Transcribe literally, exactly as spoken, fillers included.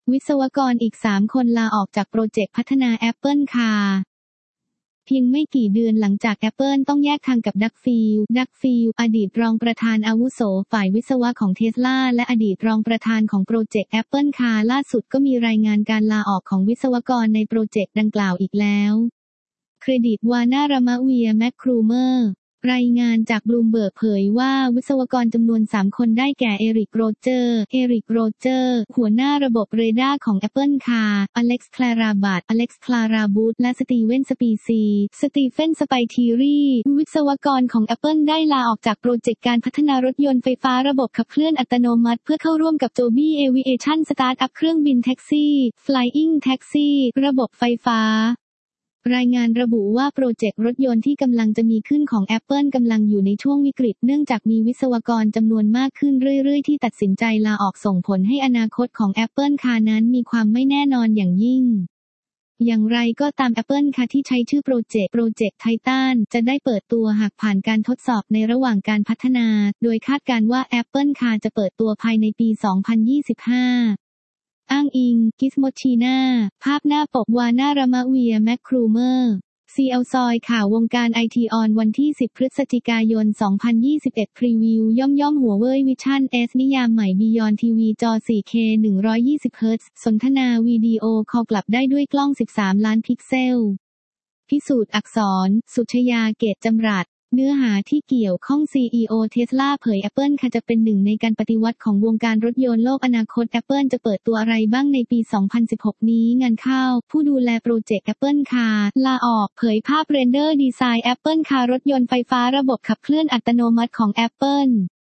วิศวกรอีกสามคนลาออกจากโปรเจกต์พัฒนา Apple Car เพียงไม่กี่เดือนหลังจาก Apple ต้องแยกทางกับดักฟิลด์ ดักฟิลด์ อดีตรองประธานอาวุโสฝ่ายวิศวะของ Tesla และอดีตรองประธานของโปรเจกต์ Apple Car ล่าสุดก็มีรายงานการลาออกของวิศวกรในโปรเจกต์ดังกล่าวอีกแล้วเครดิตวานา รามะเวีย แมคครูเมอร์รายงานจากบลูมเบิร์กเผยว่าวิศวกรจำนวนสามคนได้แก่เอริกโรเจอร์เอริกโรเจอร์หัวหน้าระบบเรดาร์ของ Apple Car อเล็กซ์คลาราบัตอเล็กซ์คลาราบูธและสตีเวนสปีซีสตีเฟนสไปทีรีวิศวกรของ Apple ได้ลาออกจากโปรเจกต์การพัฒนารถยนต์ไฟฟ้าระบบขับเคลื่อนอัตโนมัติเพื่อเข้าร่วมกับ Joby Aviation สตาร์ทอัพเครื่องบินแท็กซี่ Flying Taxi ระบบไฟฟ้ารายงานระบุว่าโปรเจกต์รถยนต์ที่กำลังจะมีขึ้นของ Apple กำลังอยู่ในช่วงวิกฤตเนื่องจากมีวิศวกรจำนวนมากขึ้นเรื่อยๆที่ตัดสินใจลาออกส่งผลให้อนาคตของ Apple Car นั้นมีความไม่แน่นอนอย่างยิ่งอย่างไรก็ตาม Apple Car ที่ใช้ชื่อโปรเจกต์โปรเจกต์ไททันจะได้เปิดตัวหากผ่านการทดสอบในระหว่างการพัฒนาโดยคาดการณ์ว่า Apple Car จะเปิดตัวภายในปี สองพันยี่สิบห้าอ้างอิง Gizmodo ภาพหน้าปกวานา รามะเวีย แมคครูเมอร์ ซี แอล ซอยข่าววงการไอทีออนวันที่สิบพฤศจิกายนสองพันยี่สิบเอ็ดพรีวิวย่อมย่อมหัวเว่ยวิชั่น เอส นิยามใหม่ Beyond ที วี จอ โฟร์เค หนึ่งร้อยยี่สิบ เฮิร์ตซ์สนทนาวิดีโอคอลกลับได้ด้วยกล้องสิบสามล้านพิกเซลพิสูจน์อักษรสุชยาเกตจำรัดเนื้อหาที่เกี่ยวข้อง ซี อี โอ Tesla เผย Apple Car จะเป็นหนึ่งในการปฏิวัติของวงการรถยนต์โลกอนาคต Apple จะเปิดตัวอะไรบ้างในปี สองพันสิบหก นี้งานเข้าผู้ดูแลโปรเจกต์ Apple Car ลาออกเผยภาพเรนเดอร์ดีไซน์ Apple Car รถยนต์ไฟฟ้าระบบขับเคลื่อนอัตโนมัติของ Apple